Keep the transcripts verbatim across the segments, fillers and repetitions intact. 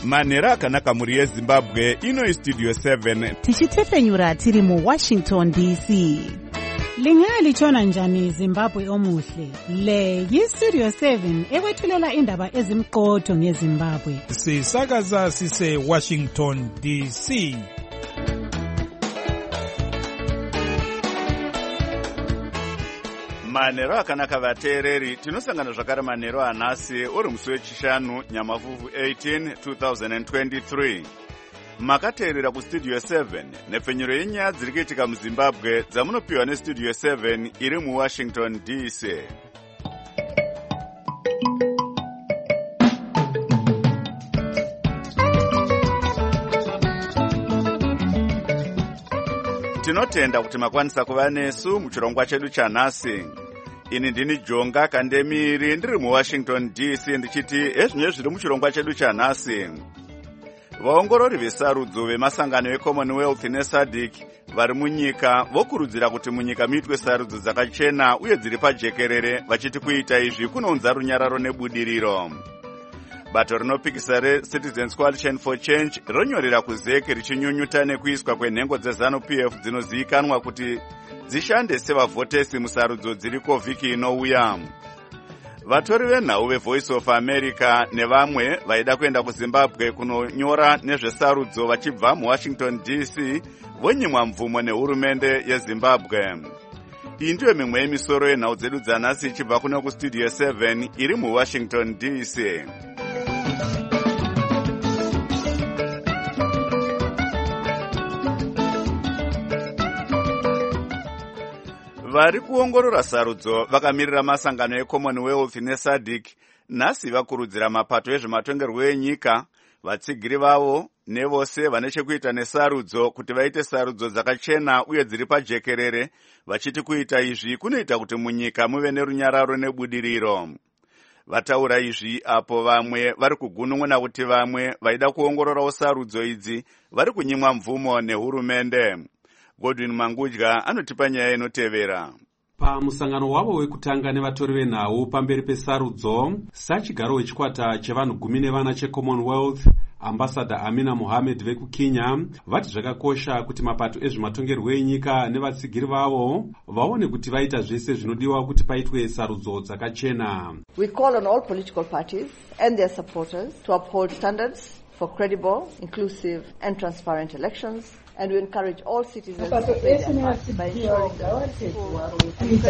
manhero akanaka mhuri yezimbabwe. Ino Studio seven tichitefenyura tiri mu Washington D C. Lingalitshona njani Zimbabwe omuhle? Le yi-Studio seven ekwethulela indaba ezimqotho ngeZimbabwe. Sisakaza sise Washington D C. manhero akanaka vateereri, tinosangana zvakare manhero anhasi uri musi wechishanu Nyamavhuvhu eighteen twenty twenty-three. Makateerera kustudio seven nepfenyuro yenyaya dziri kuitika muZimbabwe dzamunopiwa nestudio seven iri muWashington D C. Tinotenda kuti makwanisa kuva nesu muchirongwa chedu chanhasi. Ini ndini Jonga Kandemiri ndiri muWashington D C ndichiti ezvinye zviri muchirongwa chedu chanhasi. Vaongorori vesarudzo vemasangano eCommonwealth neSADC vari munyika vokurudzira kuti munyika muitwe sarudzo dzakachena uye dziri pajekerere, vachiti kuita izvi kunounza runyararo nebudiriro. Bato rinopikisa reCitizens Coalition for Change ronyorera kuzeke richinyunyuta nekuiswa kwenhengo dzeZANU-P F dzinozivikanwa kuti dzishande sevavhotesi musarudzo dziriko vhiki inouya. Vatori venhau veVoice of America nevamwe vaida kuenda kuZimbabwe kunonyora nezvesarudzo vachibva muWashington D C vonyimwa mvumo nehurumende yeZimbabwe. Iyi ndiyo mimwe yemisoro yenhau dzedu dzanhasi ichibva kuno kustudio seven iri muWashington D C. Vari kuongorora sarudzo vakamirira masangano eCommonwealth neSADC nhasi vakurudzira mapato ezvematongerwo enyika, vatsigiri vavo nevose vane chekuita nesarudzo kuti vaite sarudzo dzakachena uye dziri pajekerere, vachiti kuita izvi kunoita kuti munyika muve nerunyararo nebudiriro. Vataura izvi apo vamwe vari kugunun'una kuti vamwe vaida kuongororawo sarudzo idzi vari kunyimwa mvumo nehurumende. Godwin Mangudya anotipa nyaya inotevera. Pamusangano wavo wekutanga nevatori venhau pamberi pesarudzo, sachigaro wechikwata chevanhu gumi nevana cheCommonwealth, Ambassador Amina Mohamed vekuKenya, vati zvakakosha kuti mapato ezvematongerwo enyika nevatsigiri vavo vaone kuti vaita zvese zvinodiwa kuti paitwe sarudzo dzakachena. We call on all political parties and their supporters to uphold standards for credible, inclusive and transparent elections, and we encourage all citizens to play their part by ensuring that full and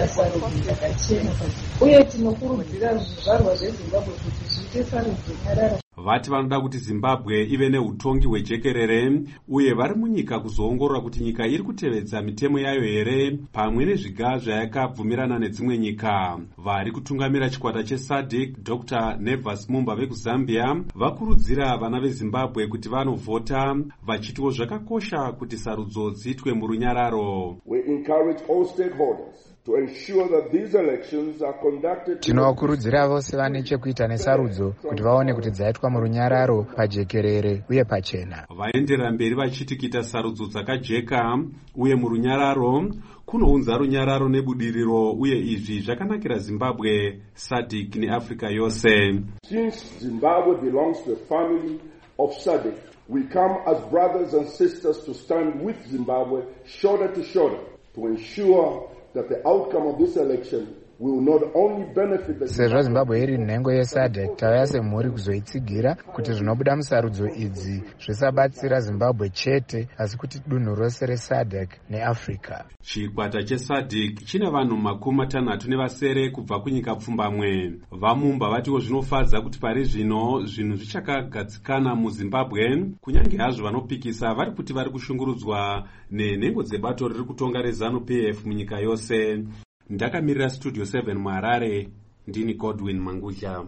credible. Vati vanoda kuti Zimbabwe ive neutongi hwejekerere uye vari munyika kuzoongorora kuti nyika iri kutevedza mitemo yayo here pamwe nezviga zvayakabvumirana nedzimwe nyika. Vari kutungamira chikwata cheSADC Doctor Nevas Mumba vekuZambia vakurudzira vana veZimbabwe kuti vanovhota, vachitiwo zvakakosha kuti sarudzo dziitwe murunyararo. We encourage all stakeholders to ensure that these elections are conducted. Tinovakurudzira vose vane chekuita nesarudzo kuti vaone kuti dzaitwa murunyararo, pajekerere uye pachena. Vaendera mberi vachiti kuita sarudzo dzakajeka uye murunyararo kunounza runyararo nebudiriro, uye izvi zvakanakira Zimbabwe, SADC neAfrica yose. Since Zimbabwe belongs to a family of SADC, we come as brothers and sisters to stand with Zimbabwe shoulder to shoulder to ensure that the outcome of this election will not only benefit the Sezvo Zimbabwe iri nhengo yeSADC, tauya semhuri kuzoitsigira kuti zvinobuda musarudzo idzi zvisabatsira Zimbabwe chete asi kuti dunhu rose reSADC neAfrica. Chikwata cheSADC chine vanhu makumi matanhatu nevasere kubva kunyika pfumbamwe. Vamumba vatiwo zvinofadza kuti pari zvino zvinhu zvichakagadzikana muZimbabwe, kunyange hazvo vanopikisa vari kuti vari kushungurudzwa nenhengo dzebato riri kutonga reZANU-P F munyika yose. Ndakamirira Studio seven muHarare, ndini Godwin Mangudya.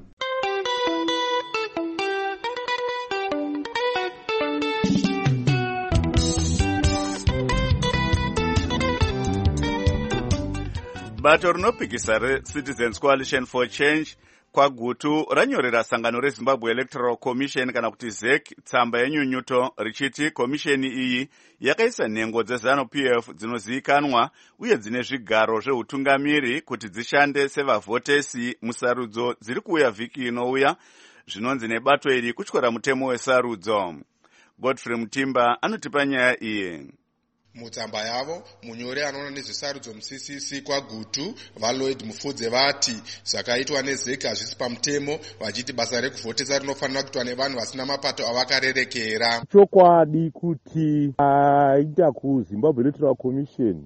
Bato rinopikisa reCitizens Coalition for Change kwagutu ranyorera sangano rezimbabwe electoral commission kana kuti Z E C tsamba yenyunyuto richiti komisheni iyi yakaisa nhengo dzezanu-P F dzinozivikanwa uye dzine zvigaro zveutungamiri kuti dzishande sevavhotesi musarudzo dziri kuuya vhiki inouya zvinonzi nebato iri kutyora mutemo wesarudzo. Godfrey Mutimba anotipa nyaya iyi. Mutsamba yavo munyori anoona nezvesarudzo mu-C C C kwagutu vaLloyd Mufudze vati zvakaitwa neZ E C hazvisi pamutemo, vachiti basa rekuvhotesa rinofanira kuitwa nevanhu vasina mapato avakarerekera. Chokwadi kuti aita kuZimbabwe Electoral Commission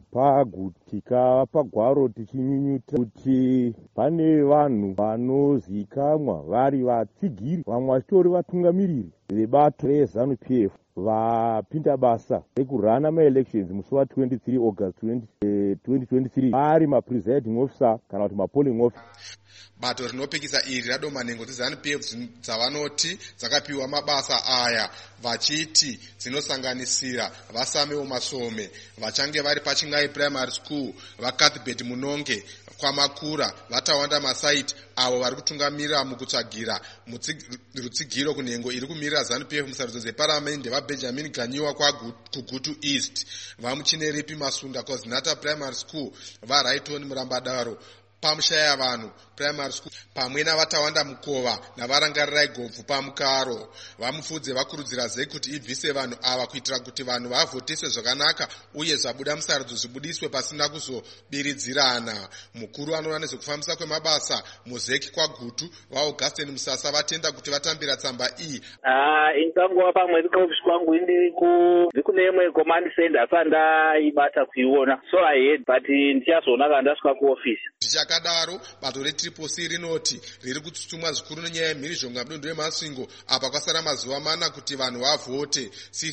pagutika pagwaro tichinyunyuta kuti pane vanhu vanozivikanwa vari vatsigiri vamwe vachitori vatungamiriri vebato rezanu-P F vapinda basa rekurana ma-elections musi wa twenty-three August twenty twenty-three vari ma-presiding officer kana kuti ma-polling officer. Bato rinopikisa iri radoma nhengo dzezanu-P F dzavanoti dzakapiwa mabasa aya vachiti dzinosanganisira Vasamewo Masome vachange vari paChingai Primary School, vaCathbert Munonge kwaMakura, vaTawanda Masaiti avo vari kutungamirira mukutsvagira rutsigiro kunhengo iri kumirira zanu-P F musarudzo dzeparamende vaBenjamin Ganyiwa kuGutu East, vaMuchineripi Masunda Kozinata Primary School, vaRaiton Murambadaro pamushaya vanhu Primary School pamwe navatawanda Mukova navarangarirai Gobvu pamukaro. Vamufudze vakurudzira Z E C kuti ibvise vanhu ava kuitira kuti vanhu vavhoteswe zvakanaka uye zvabuda musarudzo zvibudiswe pasina kuzobiridzirana. Mukuru anoona nezvekufambisa kwemabasa muZ E C kwagutu vaAugustine Musasa vatenda kuti vatambira tsamba iyi. Ah, intango pamwe ndikofisi kwangu ndiri kune imwe command center asandaibata kuiona, so I heard but ndichazoona kana ndasvika kuofisi. Zvichakadaro bato reTriple C rinoti riri kutsutsumwa zvikuru nenyaya yemhirizhonga mudunhu reMasvingo apa kwasara mazuva mana kuti vanhu vavhote.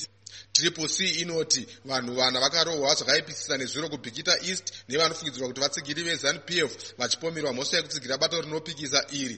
Triple C inoti vanhu vana vakarohwa zvakaipisisa nezviro kuBhikita East nevanofungidzirwa kuti vatsigiri vezanu-P F vachipomerwa mhosva yekutsigira bato rinopikisa iri.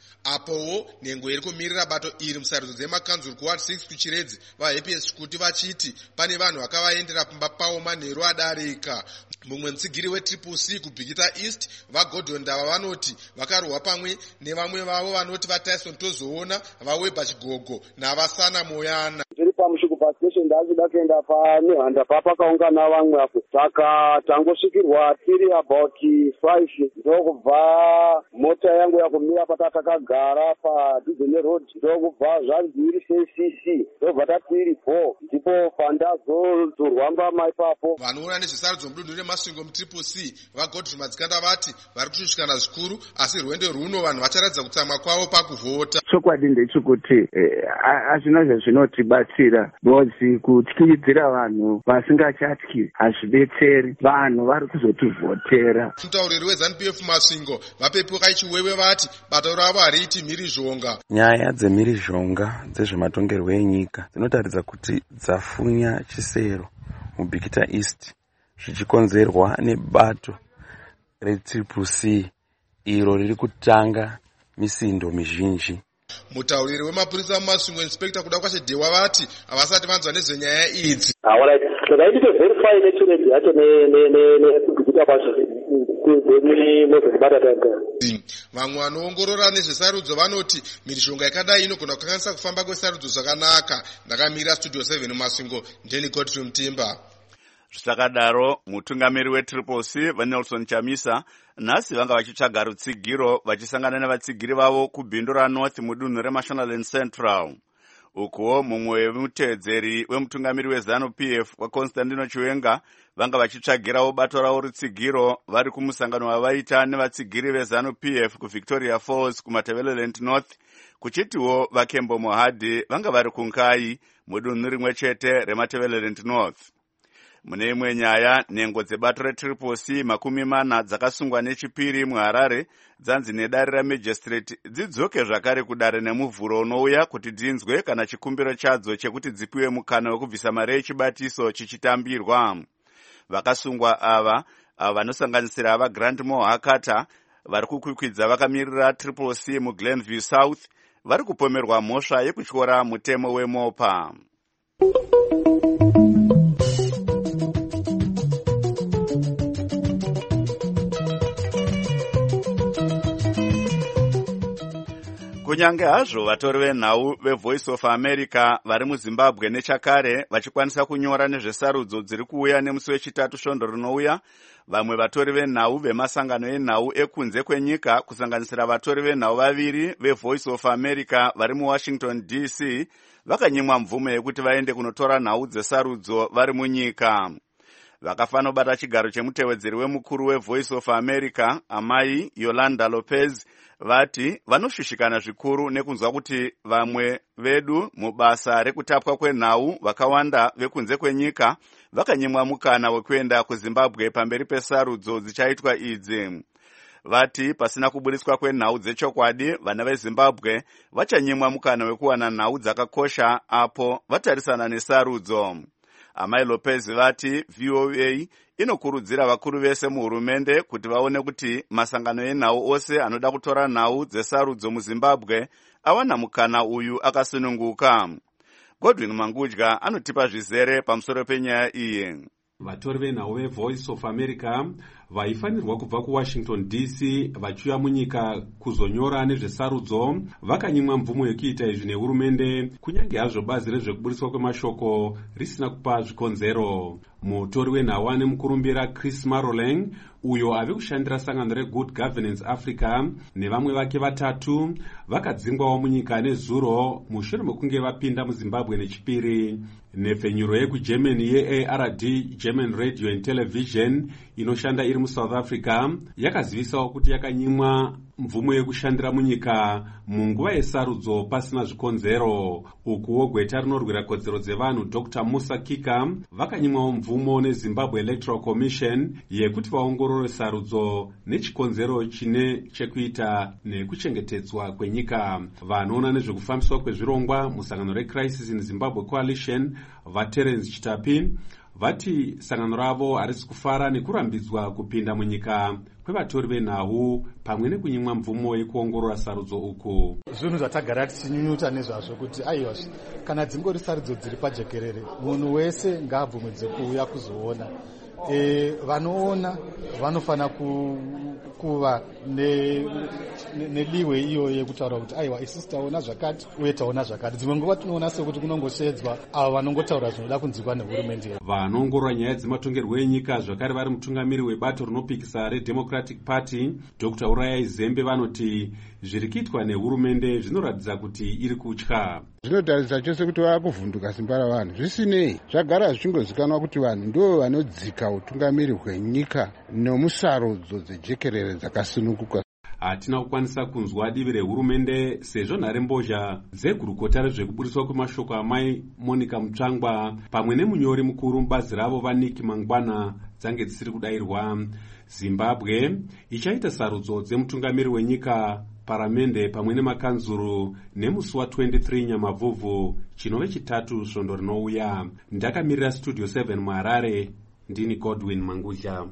Apowo nhengo iri kumirira bato iri musarudzo dzemakanzuru kuward six kuChiredzi vaHappiness kuti vachiti pane vanhu vakavaendera pamba pavo manheru adarika. Mumwe mutsigiri weTriple C kuBhikita East vaGordon Ndava vanoti vakarohwa pamwe nevamwe vavo vanoti vaTyson Tozoona, vaWeber Chigogo navaSana Moyana. Tiri pamushuku pastation ndachida kuenda panehanda papakaungana vamwe apo saka tangosvikirwa tiri about five ndokubva mota yangu yakumira patatagara padhuze road ndokubva zvanzi C C ndobva tatiri four ndipo pandazozorwamba ipapo. Vanoona nezvesarudzo mudunhu reMasvingo muTriple C vaGodfrey Madzikanda vati vari kushushikana zvikuru asi rwendo rwuno vanhu vacharatidza kutsamwa kwavo pakuvhota. Chokwadi ndechekuti hazvina zvezvinotibatsira bozi kutyiridzira vanhu vasingachatyi hazvidetseri, vanhu vari kuzotivhotera. Mutauriri wezanu-P F Masvingo vapepuka ichiwewe vati bato ravo hariiti mhirizhonga. Nyaya dzemhirizhonga dzezvematongerwo enyika dzinotaridza kuti dzafunya chisero muBhikita East zvichikonzerwa nebato reTriple C iro riri kutanga misindo mizhinji. Mutauriri wemapurisa muMasvingo Inspector kuda kwashe Dewa vati havasati vanzwa nezvenyaya idzi. Verify nechiredi yacho nekugita kwacho vamwe vanoongorora nezvesarudzo vanoti mhirizhonga yakadai inogona kukanganisa kufamba kwesarudzo zvakanaka. Ndakamira Studio seven muMasvingo, ndini Godfrey Mutimba. Zvichakadaro mutungamiri weTriple C vaNelson Chamisa nhasi vanga vachitsvaga rutsigiro vachisangana nevatsigiri vavo kubhindu raNorth mudunhu reMashonaland Central. Ukuwo mumwe wemutedzeri wemutungamiri wezanu-P F waConstantino Chiwenga vanga vachitsvagirawo bato ravo rutsigiro vari kumusangano wavaita nevatsigiri vezanu-P F kuVictoria Falls kuMatabeleland North, kuchitiwo vaKembo Mohadi vanga vari kuNkai mudunhu rimwe chete reMatabeleland North. Mune imwe nyaya, nhengo dzebato reTriple C makumi mana dzakasungwa nechipiri muHarare dzanzi nedare raMagistrate dzidzoke zvakare kudare nemuvhuro unouya kuti dzinzwe kana chikumbiro chadzo chekuti dzipiwe mukana wekubvisa mari yechibatiso chichitambirwa. Vakasungwa ava ava vanosanganisira ava Grantmore Hakata vari kukwikwidza vakamirira Triple C muGlenview South vari kupomerwa mhosva yekutyora mutemo weMopa. kunyange hazvo vatori venhau vevoice of america vari muzimbabwe nechakare vachikwanisa kunyora nezvesarudzo dziri kuuya nemusi wechitatu svondo rinouya, vamwe vatori venhau vemasangano enhau ekunze kwenyika kusanganisira vatori venhau vaviri vevoice of america vari muwashington D C vakanyimwa mvumo yekuti vaende kunotora nhau dzesarudzo vari munyika. Vakafanobata chigaro chemutevedzeri wemukuru wevoice of america amai Yolanda Lopez vati vanoshushikana zvikuru nekunzwa kuti vamwe vedu mubasa rekutapwa kwenhau vakawanda vekunze kwenyika vakanyimwa mukana wekuenda kuZimbabwe pamberi pesarudzo dzichaitwa idzi. Vati pasina kuburiswa kwenhau dzechokwadi vana veZimbabwe vachanyimwa mukana wekuwana nhau dzakakosha apo vatarisana nesarudzo. Amai Lopez vati V O A inokurudzira vakuru vese muhurumende kuti vaone kuti masangano enhau ose anoda kutora nhau dzesarudzo muZimbabwe awana mukana uyu akasununguka. Godwin Mangudya anotipa zvizere pamusoro penyaya iyi. Vatori venhau vevoice of america vaifanirwa kubva kuwashington D C vachiuya munyika kuzonyora nezvesarudzo vakanyimwa mvumo yekuita izvi nehurumende, kunyange hazvo bazi rezvekuburiswa kwemashoko risina kupa zvikonzero. Mutori wenhau ane mukurumbira Chris Maroleng, uyo ave kushandira sangano reGood Governance Africa, nevamwe vake vatatu vakadzingwawo munyika nezuro mushure mekunge vapinda muZimbabwe nechipiri. Nhepfenyuro yekuGermany ye A R D German Radio and Television inoshanda iri muSouth Africa yakazivisawo kuti yakanyimwa mvumo yekushandira munyika munguva yesarudzo pasina zvikonzero. Ukuwo gweta rinorwira kodzero dzevanhu Doctor Musa Kika vakanyimwawo mvumo neZimbabwe Electoral Commission yekuti vaongorore sarudzo nechikonzero chine chekuita nekuchengetedzwa kwenyika. Vanoona nezvekufambiswa kwezvirongwa musangano reCrisis in Zimbabwe Coalition vaTerence Chitapi vati sangano ravo harisi kufara nekurambidzwa kupinda munyika kwevatori venhau pamwe nekunyimwa mvumo yekuongorora sarudzo uku. Zvinhu zvatagara tichinyunyuta nezvazvo kuti aiwa kana dzingori sarudzo dziri pajekerere munhu wese ngaabvumidze kuuya kuzoona. E, vanoona vanofana ku, kuva neliwe ne, iyo yekutaura kuti aiwa isusu taona zvakati uye taona zvakati. Dzimwe nguva tinoona sekuti kunongoshedzwa avo vanongotaura zvinoda kunzwikwa nehurumende. Vanoongorora nyaya dzematongerwo enyika zvakare vari mutungamiri webato rinopikisa reDemocratic Party Doctor Urayai Zembe vanoti zviri kuitwa nehurumende zvinoratidza kuti iri kutya. Zvinotaridza chose kuti vakuvhunduka simba ravanhu. Zvisinei zvagara zvichingozikanwa kuti vanhu ndo vanodzika utungamiri hwenyika nomusarudzo dzejekerere dzakasununguka. Hatina kukwanisa kunzwa divi rehurumende sezvo nharembozha dzegurukota rezvekuburiswa kwemashoko amai Monica Mutsvangwa pamwe nemunyori mukuru mubazi ravo vaNiki Mangwana dzange dzisiri kudayirwa. Zimbabwe ichaita sarudzo dzemutungamiri wenyika, paramende pamwe nemakanzuru nemusi wa23 Nyamavhuvhu chinove chitatu svondo rinouya. Ndakamirira Studio seven muHarare, ndini Godwin Mangudya.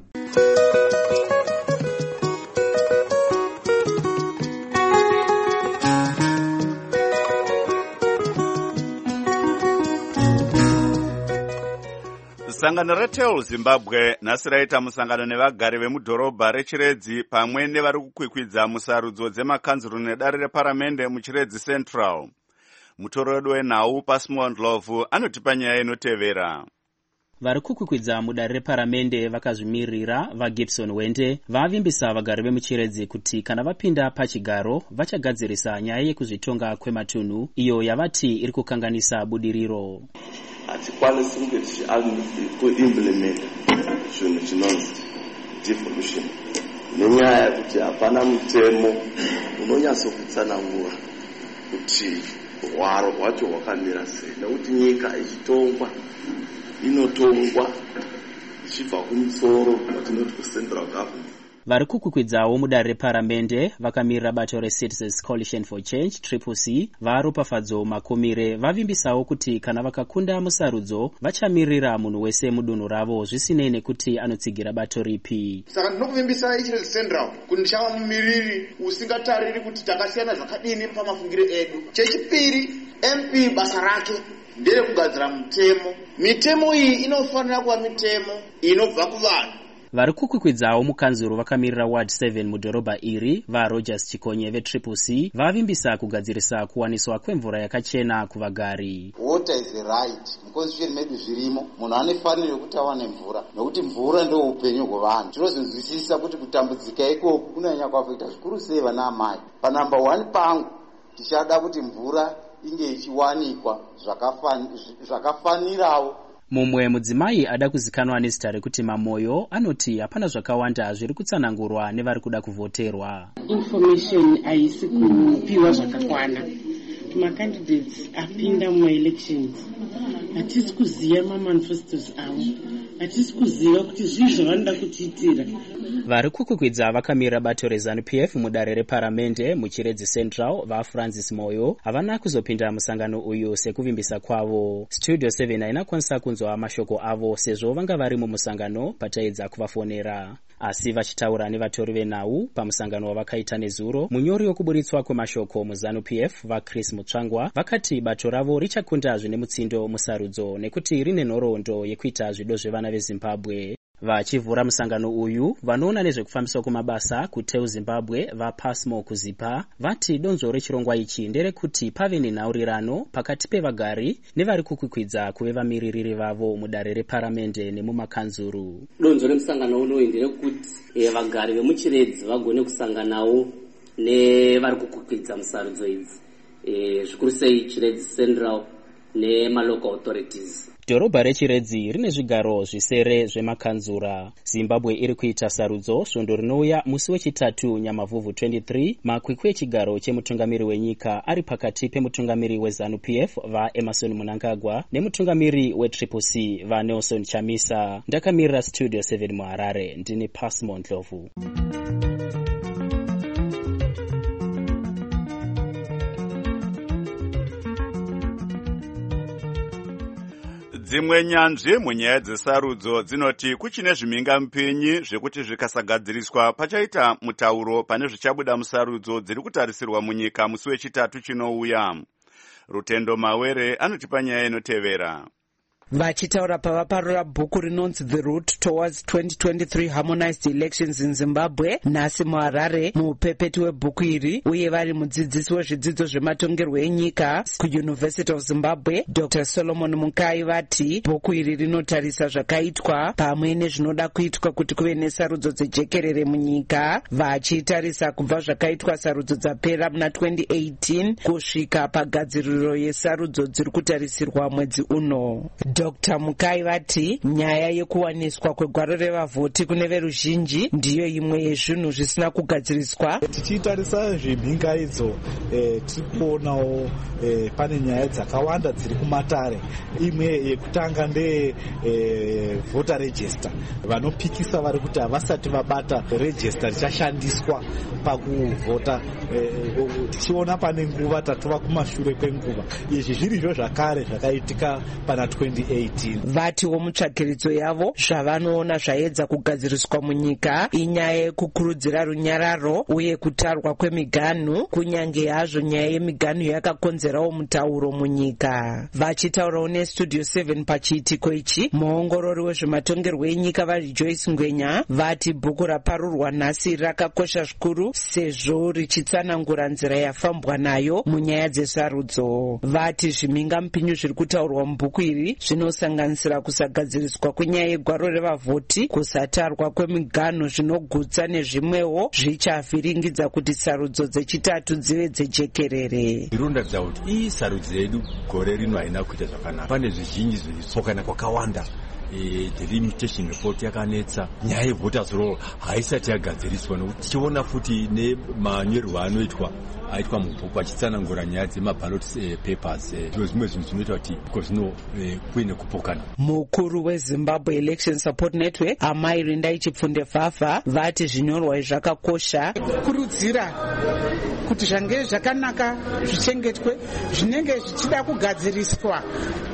Sangano reTel Zimbabwe nhasi raita musangano nevagari vemudhorobha reChiredzi pamwe nevari kukwikwidza musarudzo dzemakanzuru nedare reparamende muChiredzi Central. Mutori wedu wenhau Pasmond Love anotipa nyaya inotevera. Vari kukwikwidza mudare reparamende vakazvimirira vaGibson Wende vavimbisa vagari vemuChiredzi kuti kana vapinda pachigaro vachagadzirisa nyaya yekuzvitonga kwematunhu iyo yavati iri kukanganisa budiriro. Hatikwanisi kunge tichiimplementa zvinhu chinonzi devolution nenyaya yekuti hapana mutemo unonyatsokutsanangura kuti hwaro hwacho hwakamira sei, nekuti nyika ichitongwa inotongwa ichibva kumusoro watinoti kucentral government. Vari kukwikwidzawo mudare reparamende vakamirira bato reCitizens Coalition for Change Triple C varopafadzo makomire vavimbisawo kuti kana vakakunda musarudzo vachamirira munhu wese mudunhu ravo zvisinei nekuti anotsigira bato ripi. Saka ndinokuvimbisa iChiredzi Central kuti ndichava mumiriri usingatariri kuti takasiyana zvakadini pamafungiro edu. Chechipiri, M P basa rake ndere kugadzira mitemo. Mitemo iyi inofanira kuva mitemo inobva kuvanhu. vari kukwikwidzawo mukanzuro vakamirira ward seven mudhorobha iri vaRogers Chikonye vetriple C vavimbisa kugadzirisa kuwaniswa kwemvura yakachena kuvagari. Water is a right. Muconstitution medu zvirimo munhu anofanira kuti awane mvura nekuti mvura ndio upenyu hwevanhu. Tinozvinzwisisa kuti kutambudzika ikoko kunonyanya kuafekta zvikuru sei vana amai. Pa number one pangu tichada kuti mvura inge ichiwanikwa zvakafanirawo. Mumwe mudzimai ada kuzikanwa nezita rekuti Mamoyo anoti hapana zvakawanda zviri kutsanangurwa nevari kuda kuvhoterwa. Information haisi kupiwa zvakakwana. Macandidates apinda muelections hatisi kuziva mamanifestos avo, hatisi kuziva kuti zvii zvavanoda kutiitira. Vari kukwikwidza vakamira bato reZANU P F mudare reparamende muChiredzi Central vaFrancis Moyo havana kuzopinda musangano uyu sekuvimbisa kwavo. Studio seven hainakwanisa kunzwa mashoko avo sezvo vanga vari mumusangano pataedza kuvafonera. Asi vachitaura nevatori venhau pamusangano wavakaita nezuro, munyori wekuburitswa kwemashoko muZANU P F vaChris Mutsvangwa vakati bato ravo richakunda zvine mutsindo musarudzo nekuti rine nhoroondo yekuita zvido zvevana veZimbabwe. Vachivhura musangano uyu, vanoona nezvekufambiswa kwemabasa kuTeu Zimbabwe vaPasmo Kuzipa vati donzvo rechirongwa ichi nderekuti pave nenhaurirano pakati pevagari nevari kukwikwidza kuve vamiririri vavo mudare reparamende nemumakanzuru. Donzvo remusangano unoyu nderekuti e, vagari vemuChiredzi vagone kusanganawo nevari kukwikwidza musarudzo idzi, e, zvikuru sei Chiredzi Central nemalocal authorities. Dhorobha reChiredzi rine zvigaro zvisere zvemakanzura. Zimbabwe iri kuita sarudzo svondo rinouya musi wechitatu Nyamavhuvhu twenty-three, makwikwi echigaro chemutungamiri wenyika ari pakati pemutungamiri weZANU P F vaEmerson Mnangagwa nemutungamiri weTriple C vaNelson Chamisa. Ndakamirira Studio seven muHarare, ndini Pasmo Ndlovu. Dzimwe nyanzvi munyaya dzesarudzo dzinoti kuchine zvimhingamupinyi zvekuti zvikasagadziriswa pachaita mutauro pane zvichabuda musarudzo dziri kutarisirwa munyika musi wechitatu chinouya. Rutendo Mawere anotipa nyaya inotevera. Vachitaura pavaparura bhuku rinonzi The Route Towards twenty twenty-three Harmonized Elections in Zimbabwe nhasi muHarare mupepeti webhuku iri uye vari mudzidzisi wezvidzidzo zvematongerwo enyika kuUniversity of Zimbabwe Doctor Solomon Mukai vati bhuku iri rinotarisa zvakaitwa pamwe nezvinoda kuitwa kuti kuve nesarudzo dzejekerere munyika, vachitarisa kubva zvakaitwa sarudzo dzapera muna twenty eighteen kusvika pagadziriro yesarudzo dziri kutarisirwa mwedzi uno. Doctor Mukai vati nyaya yekuwaniswa kwegwaro revavhoti kune veruzhinji ndiyo imwe yezvinhu zvisina kugadziriswa. Tichitarisa zvimhingaidzo eh, tiri kuonawo eh, pane nyaya dzakawanda dziri kumatare. Imwe yekutanga ndeye eh, voter register. Vanopikisa vari kuti havasati vabata register richashandiswa pakuvhota. Eh, tichiona pane nguva tatova kumashure kwenguva. Izvi zvirizvo zvakare zvakaitika pana twenty eighteen. Vatiwo mutsvagiridzo yavo zvavanoona zvaedza kugadziriswa munyika inyaya yekukurudzira runyararo uye kutarwa kwemiganhu, kunyange hazvo nyaya yemiganhu yakakonzerawo mutauro munyika. Vachitaurawo neStudio seven pachiitiko ichi, muongorori wezvematongerwo enyika vaRejoice Ngwenya vati bhuku raparurwa nhasi rakakosha zvikuru sezvo richitsanangura nzira yafambwa nayo munyaya dzesarudzo. Vati zvimhingamupinyi zviri kutaurwa mubhuku iri zvinosanganisira kusagadziriswa kwenyaya yegwaro revavhoti, kusatarwa kwemiganhu zvinogutsa nezvimwewo zvichavhiringidza kuti sarudzo dzechitatu dzive dzejekerere. Irondatidza kuti ii sarudzo yedu gore rino haina kuita zvakanaka. Pane zvizhinji zvitsokana kwakawanda. E, the limitation report yakanetsa. Nyaya yevoters roll haisati yagadziriswa nokuti tichiona futi nemanyorerwo anoitwa aitwa mubhuku achitsanangura nyaya dzemaballot eh, papers zvimwe zvimwe zvinhu zvinoita kuti kozvino eh, kuine kupokana. Mukuru weZimbabwe Election Support Network Amai Rindai Chipfunde Fafa vati zvinyorwa zvakakosha kurudzira kuti zvange zvakanaka zvichengetwe zvinenge zvichida kugadziriswa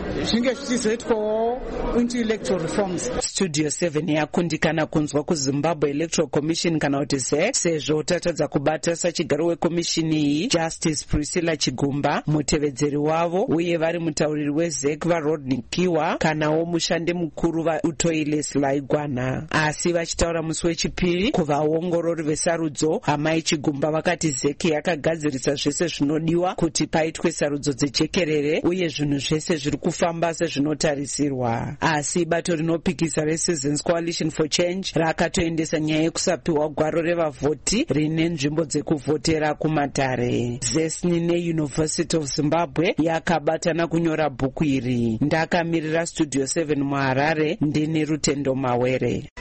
zvinge zvichizoitwawo intellectual reforms. Studio seven yakundikana kunzwa kuZimbabwe Electoral Commission kana kuti Z E C sezvo tatadza kubata sachigaro wekomishini iyi Justice Priscilla Chigumba, mutevedzeri wavo uye vari mutauriri weZ E C vaRodney Kiwa kanawo mushandi mukuru vaUtoile Selaigwana. Asi vachitaura musi wechipiri kuvaongorori vesarudzo, Amai Chigumba vakati Z E C yakagadzirisa zvese zvinodiwa kuti paitwe sarudzo dzejekerere uye zvinhu zvese zviri kufamba sezvinotarisirwa. Asi bato rinopikisa reCitizens Coalition for Change rakatoendesa nyaya yekusapiwa gwaro revavhoti rine nzvimbo dzekuvhotera kumatare. Zesni neUniversity of Zimbabwe yakabatana kunyora bhuku iri. Ndakamirira Studio seven muHarare, ndini Rutendo Mawere.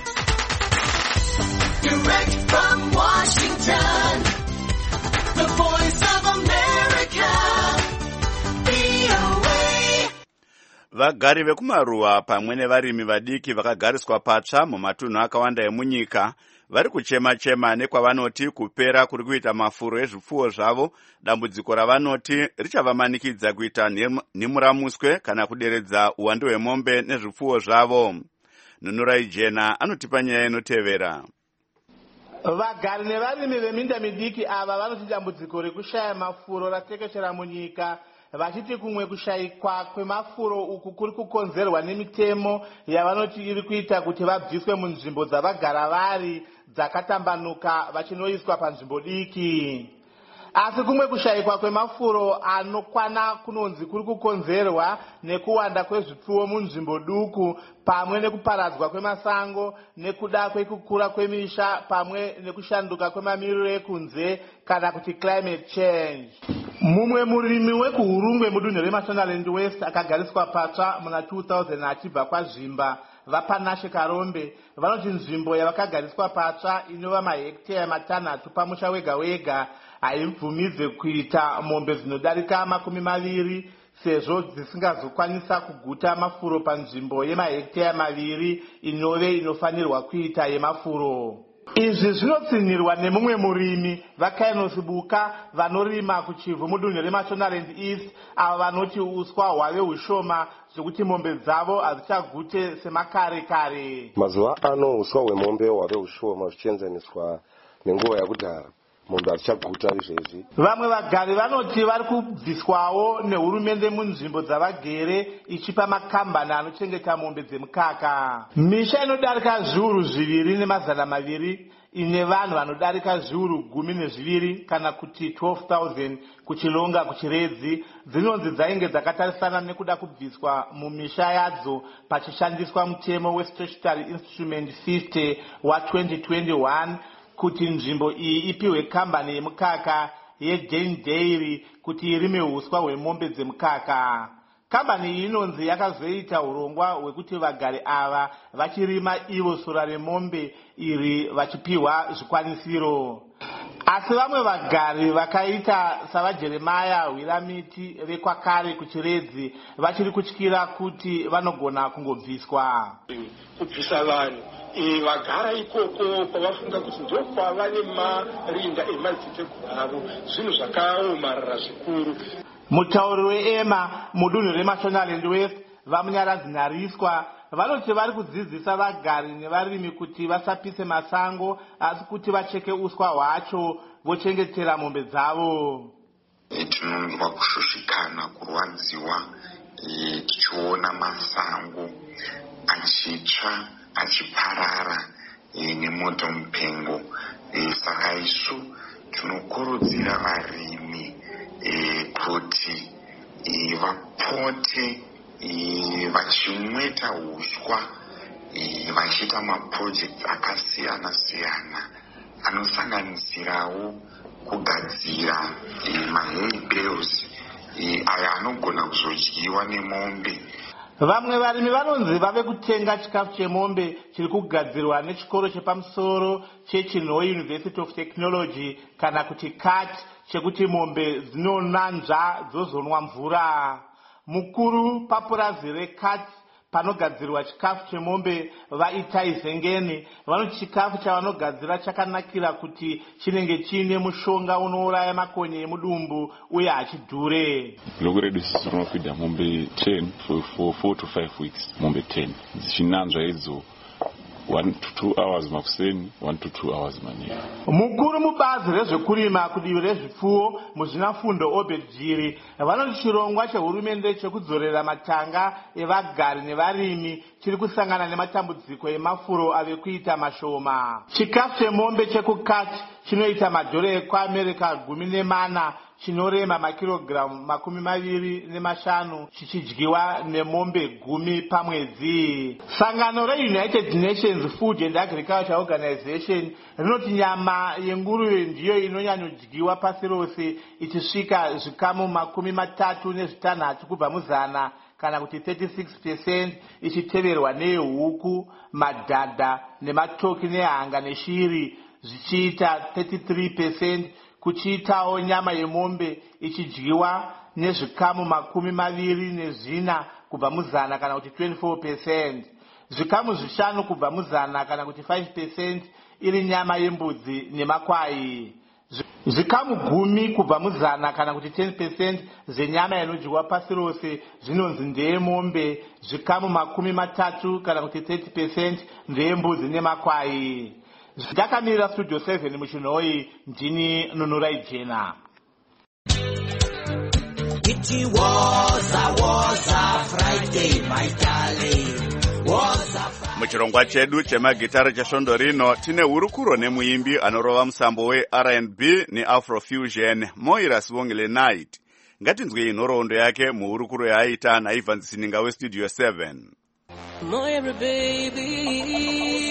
Direct from Washington, the voice of America, V O A. Vagari vekumaruwa pamwe nevarimi vadiki vakagariswa patsva mumatunhu akawanda emunyika vari kuchema-chema nekwavanoti kupera kuri kuita mafuro ezvipfuwo zvavo, dambudziko ravanoti richavamanikidza kuita nhimuramuswe kana kuderedza uwandu hwemombe nezvipfuwo zvavo. Nunurai Jena anotipa nyaya inotevera. Vagari nevarimi veminda midiki ava vanoti dambudziko rekushaya mafuro ratekeshera munyika, vachiti kumwe kushayikwa kwemafuro uku kuri kukonzerwa nemitemo yavanoti iri kuita kuti vabviswe munzvimbo dzavagara vari dzakatambanuka vachinoiswa panzvimbo diki. Asi kumwe kushayikwa kwemafuro anokwana kunonzi kuri kukonzerwa nekuwanda kwezvipfuwo munzvimbo duku pamwe nekuparadzwa kwemasango nekuda kwekukura kwemisha pamwe nekushanduka kwemamiriro ekunze kana kuti climate change. Mumwe murimi wekuhurungwe mudunhu reMashonaland West akagariswa patsva muna two thousand achibva kwaZvimba vaPanashe Karombe vanoti nzvimbo yavakagariswa patsva inova mahekteya matanhatu pamusha wega wega haibvumidze kuita mombe dzinodarika makumi maviri sezvo dzisingazokwanisa kuguta mafuro panzvimbo yemahekteya maviri inove inofanirwa kuita yemafuro. Izvi zvinotsinirwa nemumwe murimi vaKainos Buka vanorima kuchivhu mudunhu reMashonaland East avo vanoti uswa hwave hushoma zvekuti mombe dzavo hadzichagute semakare kare. Mazuva ano uswa hwemombe hwave hushoma zvichienzaniswa nenguva yakudhara. Munhu achaguta izvezvi. Vamwe vagari vanoti vari kubviswawo nehurumende munzvimbo dzavagere ichipa makambani anochengeta mombe dzemukaka. Misha inodarika zviuru zviviri nemazana maviri ine vanhu vanodarika zviuru gumi nezviviri kana kuti twelve thousand kuchilonga kuchiredzi dzinonzi dzainge dzakatarisana nekuda kubviswa mumisha yadzo pachishandiswa mutemo weStatutory Instrument fifty wa twenty twenty-one kuti nzvimbo iyi ipiwe kambani yemukaka yeJane Dairy kuti irime huswa hwemombe dzemukaka. Kambani iyi inonzi yakazoita urongwa hwekuti vagari ava vachirima ivo sora remombe iri vachipiwa zvikwanisiro. Asi vamwe vagari vakaita savaJeremaya Hwiramiti vekwakare kuchiredzi vachiri kutyira kuti vanogona kungobviswa. Kubvisa vanhu vagara ikoko kwavafunga kuti ndo kwavane marinda emadziteteguru avo, zvinhu zvakaomarara zvikuru. Mutauri weEma mudunhu reMashonaland West vamunyaradzi Nyariswa vanoti vari kudzidzisa vagari nevarimi kuti vasapise masango asi kuti vacheke uswa hwacho vochengetera mombe dzavo. Tinonzwa kushushikana, kurwadziwa tichiona masango achitsva achiparara nemoto mupengo. Saka isu tinokurudzira varimi kuti vapote vachimweta uswa vachiita maprojects akasiyana siyana anosanganisirawo kugadzira mahey bales aya anogona kuzodyiwa nemombe. Vamwe varimi vanonzi vave kutenga chikafu chemombe chiri kugadzirwa nechikoro chepamusoro cheChinhoe University of Technology kana kuti C A T chekuti mombe dzinonanzva dzozonwa mvura. Mukuru papurazi reC A T panogadzirwa chikafu chemombe vaitai zengeni vanoti chikafu chavanogadzira chakanakira kuti chinenge chiine mushonga unouraya makonye emudumbu uye hachidhure. Glogo redu sisi rinofidha mombe ten for, for four to five weeks, mombe ten dzichinanzva idzo one to two hours makuseni, one to two hours manheru. Mukuru mubazi rezvekurima kudivi rezvipfuwo muzvinafundo Obed Jiri vanoti chirongwa chehurumende chekudzorera matanga evagari nevarimi chiri kusangana nematambudziko emafuro ave kuita mashoma. Chikafu chemombe chekukati chinoita madhora ekuAmerica gumi nemana chinorema makirogiramu makumi maviri nemashanu chichidyiwa nemombe gumi pamwedzi. Sangano reUnited Nations Food and Agriculture Organization rinoti nyama yenguruve ndiyo inonyanyodyiwa pasi rose ichisvika zvikamu makumi matatu nezvitanhatu kubva muzana kana kuti thirty-six percent ichiteverwa nehuku, madhadha nematoki nehanga neshiri zvichiita thirty-three percent kuchiitawo nyama yemombe ichidyiwa nezvikamu makumi maviri nezvina kubva muzana kana kuti twenty-four percent. Zvikamu zvishanu kubva muzana kana kuti five percent iri nyama yembudzi nemakwai. Zvikamu gumi kubva muzana kana kuti ten percent zvenyama inodyiwa pasi rose zvinonzi ndeyemombe, zvikamu makumi matatu kana kuti thirty percent ndeyembudzi nemakwai. Ndakamira studio seven muchinoi ndini Nunurai Jena. It was a was a Friday, my darling. Was a Friday. Muchirongwa chedu chemagitara chesvondo rino tine hurukuro nemuimbi anorova musambo we R and B neAfrofusion Moira Siwongile Night. Ngatinzwe nhoroondo yake muhurukuro yaaita naIvan Sininga westudio seven. Moira baby,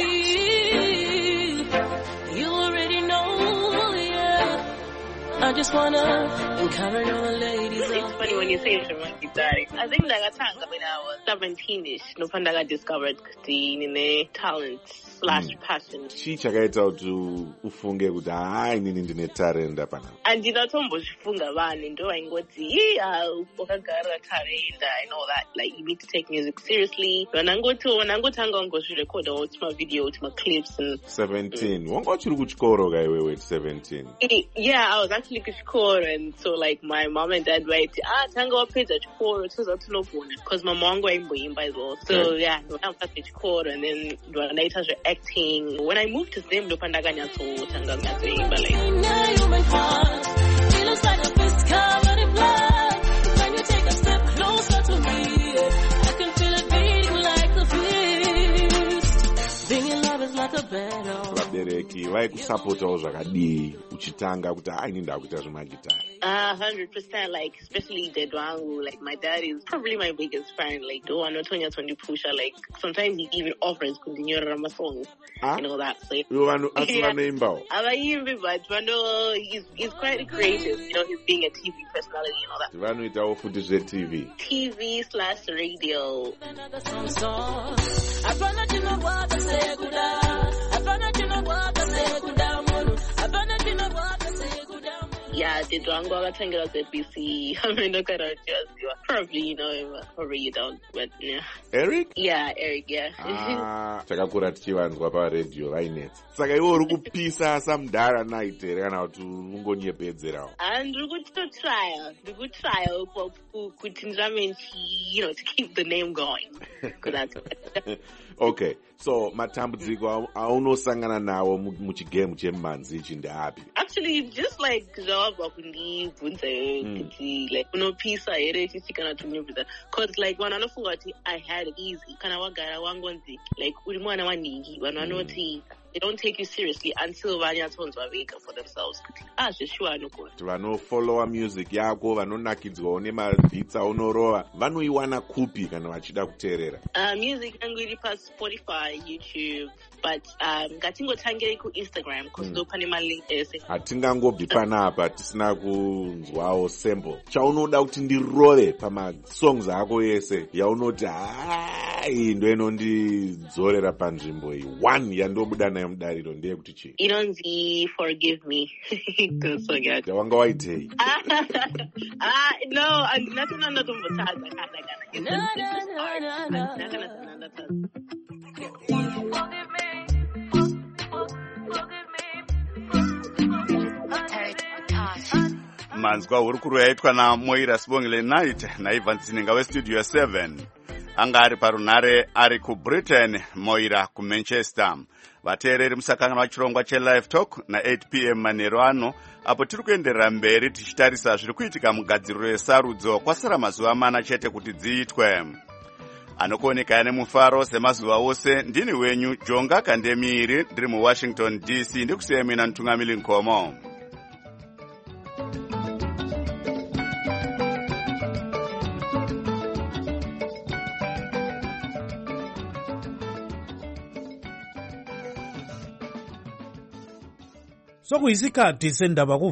I just wanna encourage all the ladies. It's funny when you say Shema Gitari. I think like a time when I was seventeen-ish, no fun I discovered the talent slash passion. Chi chakaita kuti ufunge kuti hai inini ndine talent apana. Andina tombozvifunga vanhu ndo vaingoti wakagara talent and all that, like you need to take music seriously. Vanangoti vanangotanga ngozvirecorda kuti ma video kuti ma clips and seventeen. Wanga uchiri kuchikoro kai wewe seventeen? Yeah, I was actually kuchikoro, and so like my mom and dad were like, ah tanga wapedza chikoro toza tinogona, because mama wangu aimboimba as well. So okay. Yeah, I'm past chikoro and then ndanaita zve acting. When I moved to Zim ndo pandakanyatotanga kunyatsoimba like it looks like a fist covered in blood. When you take a step closer to me, I can feel it beating like a fist. Being in love is like a battle. Vabereki vaikusapota zvakadii uchitanga kuti hai inini ndakuita zvemagitari? A hundred percent, like especially Dedwangu, like my dad is probably my biggest fan. Like do I know Tonya Tony Pusha, like sometimes he even offers continue my songs huh? and all that. So you want to yeah. name bow? I like him, but Wando he's he's quite creative. You know, he's being a T V personality and all that. Vanu itawo futi zve T V. T V slash radio. Yeah, the Dwango akatangira Z B C. I mean, look at our probably you know him, probably you don't, but yeah. Eric? Yeah, Eric, yeah. Ah, takakura tichivanzwa pa radio vainetsa. Saka iwe uri kupisa samudhara night here kana kuti ungonyepedzerawo? And ndiri kuto trial, ndiri ku trial kuti ndirame you know, to keep the name going. That's okay, so matambudziko aunosangana nawo muchigame chemanzi ichi ndeapi? Actually, just like zvawabva kundibvunza kuti like unopisa here chichi kana tunyubvisa, because like vanhu vanofunga kuti I had it easy kana wagara wangonzi like uri mwana wanhingi, vanhu vanoti they don't take you seriously until vanyatsonzwa vega for themselves. Ah, zveshuwa anogona. Vanofollowa music yako, vanonakidzwawo nemabhitsi aunorova, vanoiwana kupi kana vachida kuteerera? Uh, music yangu iri pa Spotify, YouTube, but um, ngatingotangire ku Instagram because ndo pane malink ese. Hatingangobvi panapa tisina kunzwawo sample. Chaunoda kuti ndirove pamasongs ako yese yaunoti hai ndo inondidzorera panzvimbo iyi one yandobuda nayo yemudariro ndeyekuti chii? Inonzi forgive me. Kusogeka. Wanga waitei? Ah, no, andinatona ndatombotadza kana kana. No, no, no, no, no. Manzwa hurukuru yaitwa naMoira Sibongile Night naIvan Tsininga westudio seven. Anga ari parunhare ari kuBritain, Moira kuManchester. Vateereri musakangana vachirongwa cheLive Talk na eight p m manheru ano, apo tiri kuenderera mberi tichitarisa zviri kuitika mugadziriro yesarudzo kwasara mazuva mana chete kuti dziitwe. Anokuoneka nemufaro semazuva ose, ndini wenyu Jonga Kandemiri, ndiri muWashington D C, ndikusiyai mina Ntungamili Nkomo. Sokuyisikhathi sendaba ku